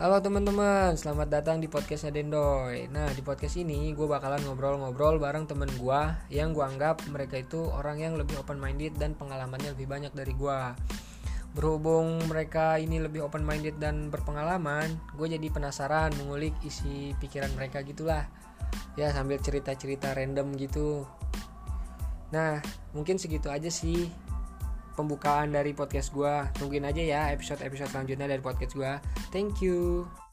Halo teman-teman, selamat datang di podcastnya Dendoy. Nah, di podcast ini gue bakalan ngobrol-ngobrol bareng temen gue yang gue anggap mereka itu orang yang lebih open minded dan pengalamannya lebih banyak dari gue. Berhubung mereka ini lebih open minded dan berpengalaman, gue jadi penasaran mengulik isi pikiran mereka gitulah. Ya, sambil cerita-cerita random gitu. Nah, mungkin segitu aja sih pembukaan dari podcast gue. Tungguin aja ya episode-episode selanjutnya dari podcast gue. Thank you.